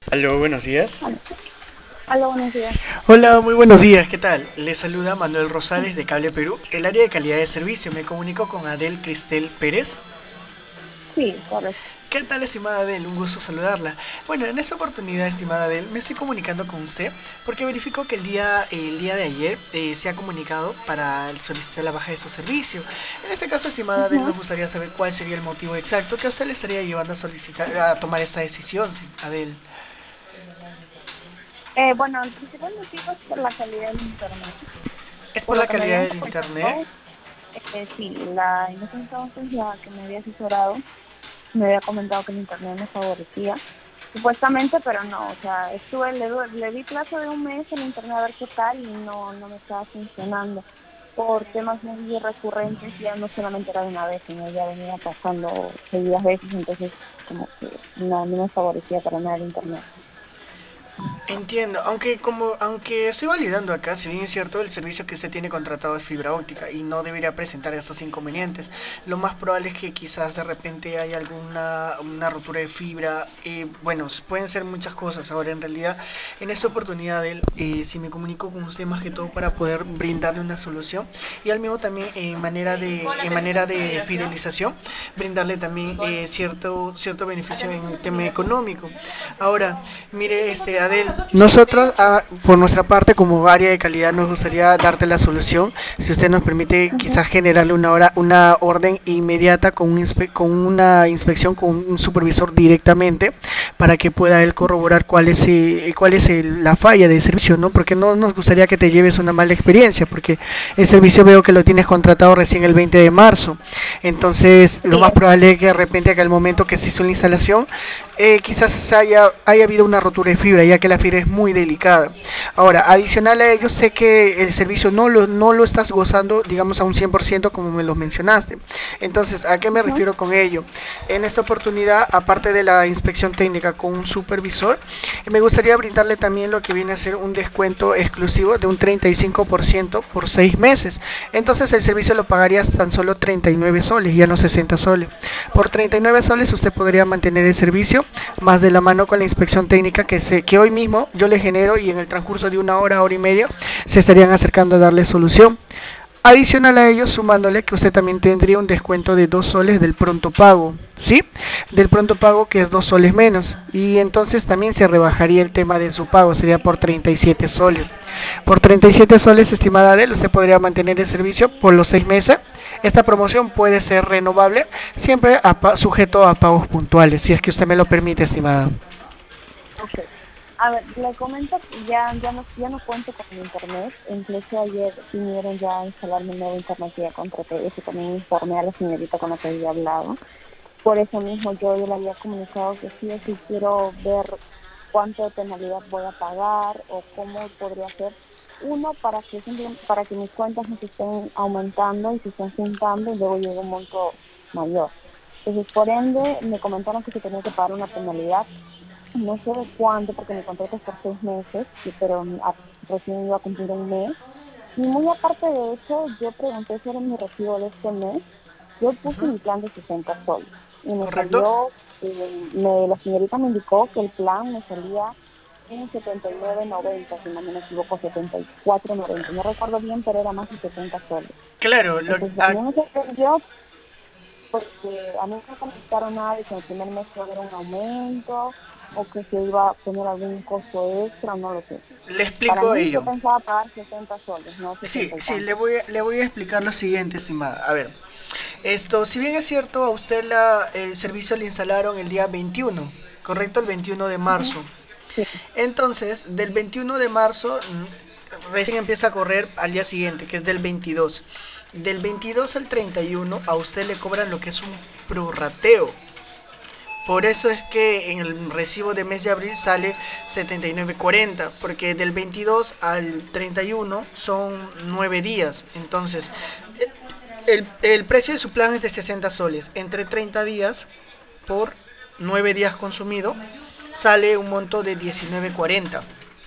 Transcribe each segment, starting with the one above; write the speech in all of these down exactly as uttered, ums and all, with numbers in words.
Aló, buenos días. Hola, hola, buenos días. Hola, muy buenos días, ¿qué tal? Les saluda Manuel Rosales de Cable Perú, el área de calidad de servicio. Me comunico con Adel Cristel Pérez. Sí, correcto. ¿Qué tal, estimada Adel? Un gusto saludarla. Bueno, en esta oportunidad, estimada Adel, me estoy comunicando con usted porque verifico que el día, el día de ayer eh, se ha comunicado para solicitar la baja de su servicio. En este caso, estimada Adel, Ujú. nos gustaría saber cuál sería el motivo exacto que a usted le estaría llevando a solicitar, a tomar esta decisión, sí, Adel. Eh, bueno, el principal motivo es por la calidad del internet. ¿Es por Por lo la que me calidad habían del internet? comentado, eh, sí, la industria entonces la que me había asesorado me había comentado que el internet me favorecía, supuestamente, pero no, o sea, estuve, le, du- le di plazo de un mes al internet a ver qué tal y no, no me estaba funcionando por temas muy recurrentes, ya no solamente era de una vez, sino ya venía pasando seguidas veces, entonces como que no, no me favorecía para nada el internet. Entiendo, aunque como aunque estoy validando acá, si bien es cierto, el servicio que usted tiene contratado es fibra óptica y no debería presentar estos inconvenientes. Lo más probable es que quizás de repente haya alguna una rotura de fibra. Eh, bueno, pueden ser muchas cosas. Ahora, en realidad, en esta oportunidad, él, eh, si me comunico con usted más que todo para poder brindarle una solución y al mismo también en manera de en manera de fidelización, brindarle también eh, cierto cierto beneficio en el tema económico. Ahora, mire, este Adel, nosotros ah, por nuestra parte como área de calidad nos gustaría darte la solución, si usted nos permite Ujú. quizás generarle una hora, una orden inmediata con, un inspe con una inspección con un supervisor directamente para que pueda él corroborar cuál es eh, cuál es el- la falla del servicio, ¿no? Porque no nos gustaría que te lleves una mala experiencia, porque el servicio veo que lo tienes contratado recién el veinte de marzo. Entonces, lo Sí, más probable es que de repente que al momento que se hizo la instalación, eh, quizás haya, haya habido una rotura de fibra, ya que la fibra es muy delicada. Ahora, adicional a ello, sé que el servicio no lo, no lo estás gozando, digamos, a un cien por ciento como me lo mencionaste. Entonces, ¿a qué me ujú. refiero con ello? En esta oportunidad, aparte de la inspección técnica con un supervisor, me gustaría brindarle también lo que viene a ser un descuento exclusivo de un treinta y cinco por ciento por seis meses. Entonces, el servicio lo pagarías tan solo treinta y nueve soles, ya no sesenta soles. Por treinta y nueve soles usted podría mantener el servicio más de la mano con la inspección técnica que, se, que hoy mismo yo le genero y en el transcurso de una hora, hora y media se estarían acercando a darle solución. Adicional a ello, sumándole que usted también tendría un descuento de dos soles del pronto pago, ¿sí? Del pronto pago que es dos soles menos. Y entonces también se rebajaría el tema de su pago, sería por treinta y siete soles. Por treinta y siete soles, estimada de él, usted podría mantener el servicio por los seis meses. Esta promoción puede ser renovable, siempre a sujeto a pagos puntuales, si es que usted me lo permite, estimada. Ok. A ver, le comento que ya, ya, no, ya no cuento con el internet. Incluso ayer vinieron ya a instalarme el nuevo internet que ya contraté. Eso también informé a la señorita con la que había hablado. Por eso mismo yo ya le había comunicado que sí o sí quiero ver cuánto de penalidad voy a pagar o cómo podría hacer. Uno, para que simple- para que mis cuentas no se estén aumentando y se estén juntando y luego llegue un monto mayor. Entonces, por ende, me comentaron que se tenía que pagar una penalidad. No sé de cuánto, porque mi contrato es por seis meses, y- pero a- recién iba a cumplir un mes. Y muy aparte de eso, yo pregunté sobre mi recibo de este mes. Yo puse mi plan de sesenta soles y me ¿Correcto? salió, eh, me, la señorita me indicó que el plan me salía en setenta y nueve noventa, si no me equivoco, setenta y cuatro noventa. No recuerdo bien, pero era más de setenta soles. Claro, lo, Entonces, a ah, mí me sorprendió porque a mí no me comentaron nada de que en el primer mes iba a haber un aumento o que se iba a tener algún costo extra, no lo sé. le Para explico mí yo ello. pensaba pagar sesenta soles, no Sí, setenta y sí, le tantos. voy, a, le voy a explicar lo siguiente, estimada. A ver, esto, si bien es cierto, a usted la, el servicio le instalaron el día veintiuno, ¿correcto? El veintiuno de Ujú. marzo. Sí, Entonces, del veintiuno de marzo mm, recién empieza a correr al día siguiente, que es del veintidós. Del veintidós al treinta y uno a usted le cobran lo que es un prorrateo. Por eso es que en el recibo de mes de abril sale setenta y nueve cuarenta, porque del veintidós al treinta y uno son nueve días. Entonces, el, el precio de su plan es de sesenta soles. Entre treinta días por nueve días consumido sale un monto de diecinueve cuarenta.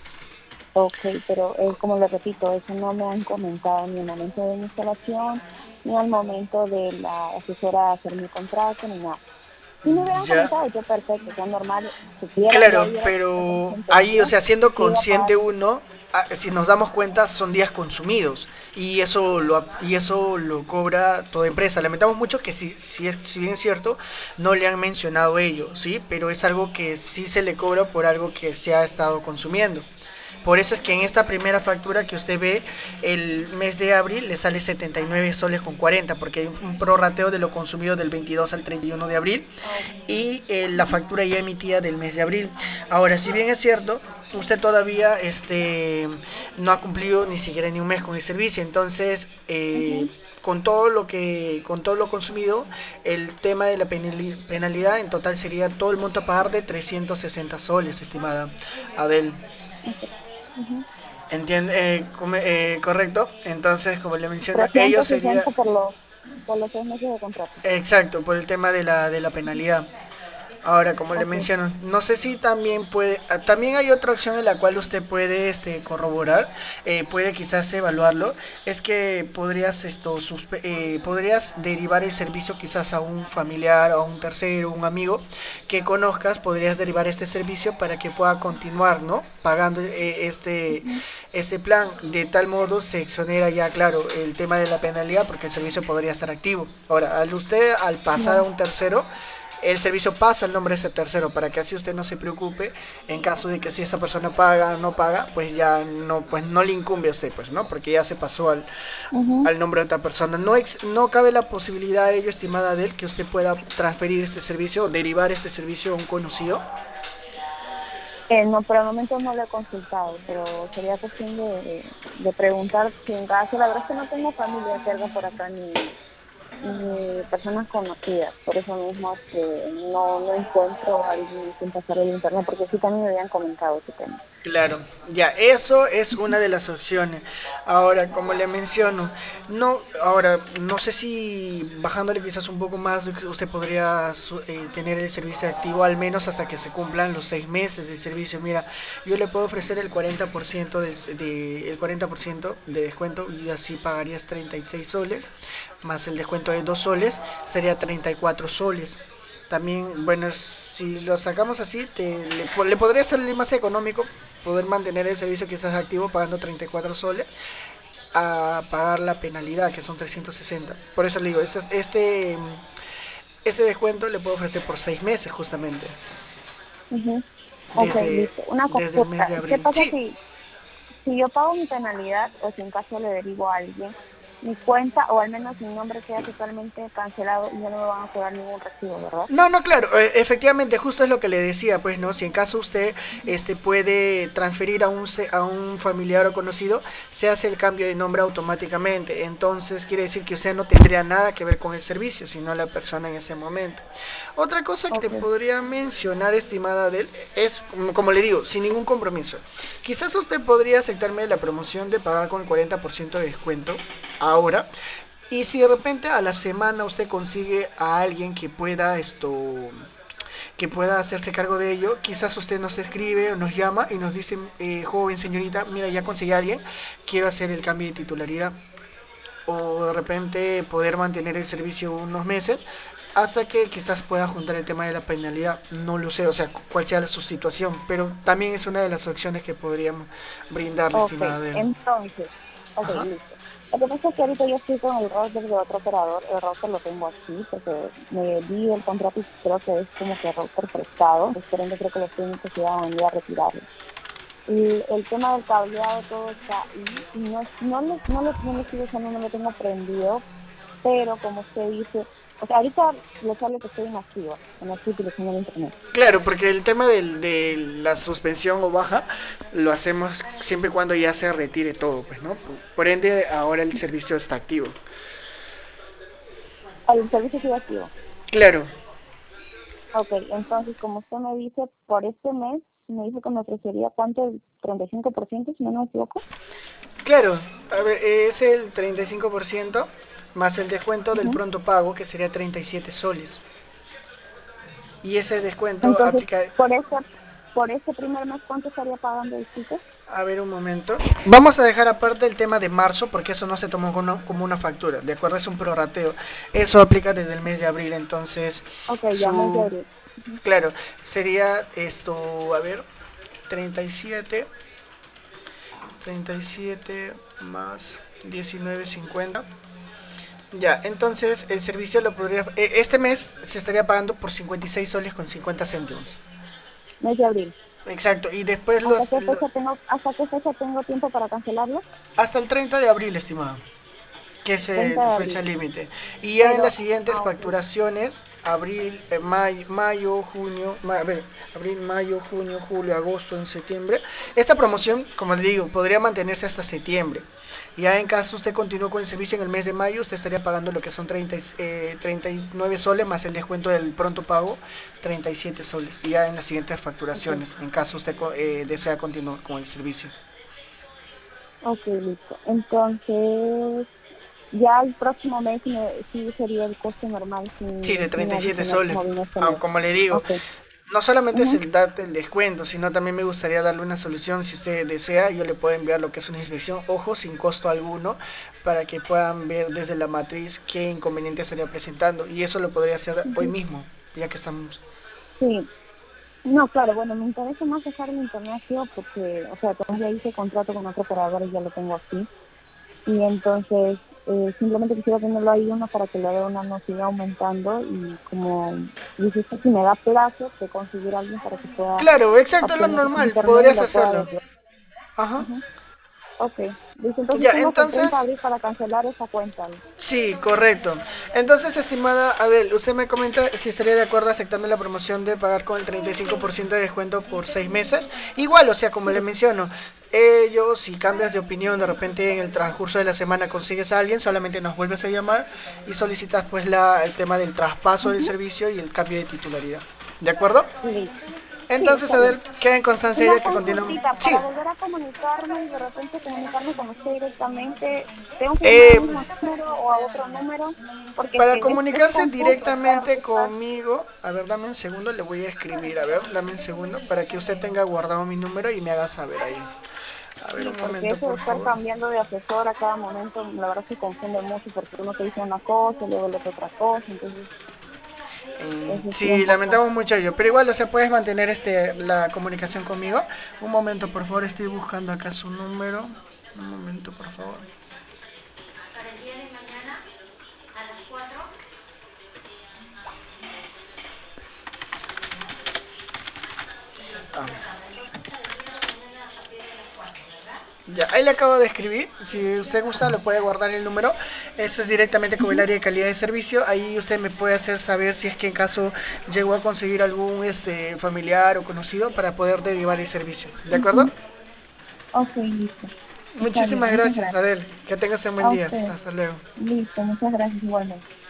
ok, pero eh, como le repito, eso no me han comentado ni en el momento de mi instalación, ni al momento de la asesora hacer mi contrato, ni nada. Si me hubieran Ya. comentado, yo perfecto, que es normal, si quiera, ya Claro, hubiera pero ahí, o entendido sea, siendo que iba a pagar. consciente uno, ah, si nos damos cuenta, son días consumidos y eso lo ap- y eso lo cobra toda empresa. Lamentamos mucho que si, si es si bien es cierto, no le han mencionado ello, sí, pero es algo que sí se le cobra por algo que se ha estado consumiendo. Por eso es que en esta primera factura que usted ve, el mes de abril le sale setenta y nueve soles con cuarenta, porque hay un prorrateo de lo consumido del veintidós al treinta y uno de abril Ok. y eh, la factura ya emitida del mes de abril. Ahora, si bien es cierto, usted todavía este, no ha cumplido ni siquiera ni un mes con el servicio, entonces eh, Ujú. con todo lo que con todo lo consumido, el tema de la penalidad en total sería todo el monto a pagar de trescientos sesenta soles, estimada Adel. Ok. Ujú. ¿Entiende? Eh, eh, correcto. Entonces, como le menciono, ellos trescientos sería sesenta por los, por los seis meses de contrato. exacto por el tema de la, de la penalidad. Ahora, como le Ok. menciono, no sé si también puede, ah, también hay otra opción en la cual usted puede este, corroborar, eh, puede quizás evaluarlo, es que podrías esto, suspe- eh, podrías derivar el servicio quizás a un familiar, a un tercero, un amigo que conozcas, podrías derivar este servicio para que pueda continuar, ¿no? Pagando eh, este, Ujú. este plan, de tal modo se exonera ya, claro, el tema de la penalidad porque el servicio podría estar activo. Ahora, al usted, al pasar a Ya. un tercero, el servicio pasa el nombre de ese tercero para que así usted no se preocupe en caso de que si esa persona paga o no paga, pues ya no, pues no le incumbe a usted, pues, ¿no? Porque ya se pasó al, Ujú. al nombre de otra persona. No, ex, no cabe la posibilidad, ello, estimada de él, que usted pueda transferir este servicio o derivar este servicio a un conocido. Eh, no, por el momento no lo he consultado, pero sería cuestión de, de preguntar si en caso, la verdad es que no tengo familia cerca por acá ni, ni personas conocidas, por eso mismo es que no, no encuentro a alguien sin pasar el internet, porque sí también me habían comentado ese tema. Claro, ya, eso es una de las opciones. Ahora, como le menciono, no, ahora, no sé si bajándole quizás un poco más, usted podría su- eh, tener el servicio activo al menos hasta que se cumplan los seis meses del servicio. Mira, yo le puedo ofrecer el cuarenta por ciento del, de, el cuarenta por ciento de descuento y así pagarías treinta y seis soles, más el descuento de dos soles, sería treinta y cuatro soles. También, bueno, si lo sacamos así, te, le, le podría salir más económico poder mantener el servicio quizás activo pagando treinta y cuatro soles a pagar la penalidad que son trescientos sesenta. Por eso le digo, este, este, este descuento le puedo ofrecer por seis meses justamente, Ujú. Ok, desde, listo. Una desde el mes consulta. de ¿Qué abril. pasa Sí, si, si yo pago mi penalidad o si en caso le derivo a alguien, mi cuenta o al menos mi nombre queda totalmente cancelado y ya no me van a cobrar ningún recibo, ¿verdad? no, no, claro, eh, efectivamente, justo es lo que le decía, pues, ¿no? Si en caso usted este, puede transferir a un, se- a un familiar o conocido, se hace el cambio de nombre automáticamente. Entonces, quiere decir que usted no tendría nada que ver con el servicio, sino la persona en ese momento. Otra cosa que le Ok. podría mencionar, estimada de él, es, como como le digo, sin ningún compromiso. Quizás usted podría aceptarme la promoción de pagar con el cuarenta por ciento de descuento ahora, y si de repente a la semana usted consigue a alguien que pueda esto que pueda hacerse cargo de ello, quizás usted nos escribe o nos llama y nos dice, eh, joven señorita, mira, ya conseguí a alguien, quiero hacer el cambio de titularidad. O de repente poder mantener el servicio unos meses hasta que quizás pueda juntar el tema de la penalidad. No lo sé, o sea, cuál sea su situación, pero también es una de las opciones que podríamos brindarle, Ok, estimada de él. entonces, ok, Ajá. listo. Lo que pasa es que ahorita yo estoy con el router de otro operador, el router lo tengo aquí porque me di el contrato y creo que es como que router prestado, pues por ende creo que los técnicos iban a venir a retirarlo. Y el tema del cableado todo está ahí y no, no, lo, no, lo, no lo estoy usando, no lo tengo prendido, pero como usted dice, o sea, ahorita le sale que estoy inactiva, que no estoy utilizando el internet. Claro, porque el tema del, de la suspensión o baja lo hacemos siempre y cuando ya se retire todo, pues, ¿no? Por, por ende, ahora el servicio está activo. El servicio sigue activo. Claro, Ok, entonces, como usted me dice, por este mes, me dice que me ofrecería cuánto, el treinta y cinco por ciento, si no me equivoco. claro. A ver, es el treinta y cinco por ciento más el descuento del Ujú. pronto pago, que sería treinta y siete soles. Y ese descuento Entonces, aplica por ese, por ese primer mes, ¿cuánto estaría pagando, disculpe? A ver un momento. Vamos a dejar aparte el tema de marzo porque eso no se tomó como, como una factura, ¿de acuerdo? Es un prorrateo. Eso aplica desde el mes de abril, entonces Ok, ya mes de su... abril. Claro, sería esto, a ver, treinta y siete, treinta y siete más diecinueve cincuenta. Ya, entonces el servicio lo podría... eh, Este mes se estaría pagando por cincuenta y seis soles con cincuenta céntimos. Mes de abril. Exacto, y después ¿Hasta los, qué lo- fecha tengo, hasta qué fecha tengo tiempo para cancelarlo? hasta el treinta de abril, estimado, que es eh, treinta de fecha abril. límite. Y ya en las Pero, siguientes ah, ok. facturaciones, abril, eh, may- mayo, junio, ma- a ver, abril, mayo, junio, julio, agosto, en septiembre. Esta promoción, como le digo, podría mantenerse hasta septiembre. Ya en caso usted continúe con el servicio en el mes de mayo, usted estaría pagando lo que son treinta, eh, treinta y nueve soles más el descuento del pronto pago, treinta y siete soles. Y ya en las siguientes Ok, facturaciones, en caso usted co- eh, desea continuar con el servicio. ok, listo. Entonces, ya el próximo mes sí, me- sí sería el coste normal Sí, sin, de sin treinta y siete adicional soles. como vino este Ah, mes. como le digo, Ok. no solamente es Ujú. el darte el descuento, sino también me gustaría darle una solución. Si usted desea, yo le puedo enviar lo que es una inspección, ojo, sin costo alguno, para que puedan ver desde la matriz qué inconveniente estaría presentando. Y eso lo podría hacer hoy Ujú. mismo, ya que estamos. Sí. No, claro, bueno, me interesa más dejar el internet activo porque, o sea, como ya hice contrato con otro operador y ya lo tengo aquí. Y entonces, eh, simplemente quisiera tenerlo ahí uno para que la deuda no siga aumentando y como dijiste, si me da plazo de conseguir a alguien para que pueda Claro, exacto, es lo obtener ese normal, internet y podrías lo pueda hacerlo. desbloquear. Ajá. Ujú. Ok, listo, entonces Ya, tengo hasta el treinta de entonces, abril para cancelar esa cuenta. sí, correcto. Entonces, estimada Adel, usted me comenta si estaría de acuerdo aceptando la promoción de pagar con el treinta y cinco por ciento de descuento por seis meses. Igual, o sea, como le Sí, menciono, ellos, si cambias de opinión, de repente en el transcurso de la semana consigues a alguien, solamente nos vuelves a llamar y solicitas pues la, el tema del traspaso del ujú, servicio y el cambio de titularidad. ¿De acuerdo? listo. Sí, Entonces, está bien. Adel, queda en constancia Una ya que continuamos. consultita, Sí, para volver a comunicarme y de repente comunicarme con usted directamente, ¿tengo que llamar eh, al mismo número o a otro número? Porque es para que es, es comunicarse confuso estar, directamente estar, conmigo, a ver, dame un segundo, le voy a escribir, a ver, dame un segundo, para que usted tenga guardado mi número y me haga saber ahí. A ver, sí, un porque momento, eso de por estar favor. cambiando de asesor a cada momento, la verdad se confunde mucho porque uno te dice una cosa, luego le otro otra cosa, entonces Eh, eso sí un sí, poco. lamentamos mucho ello, pero igual, o sea, puedes mantener este, la comunicación conmigo. Un momento, por favor, estoy buscando acá su número. Un momento, por favor. Ah. Ya, ahí le acabo de escribir. Si usted gusta, lo puede guardar el número. Eso es directamente con el Ujú. área de calidad de servicio. Ahí usted me puede hacer saber si es que en caso llegó a conseguir algún este, familiar o conocido para poder derivar el servicio. ¿De acuerdo? Ujú. Ok, listo. Está bien, Muchísimas muchas gracias, gracias. Adel. Que tengas un buen A día. usted. Hasta luego. Listo, muchas gracias igualmente.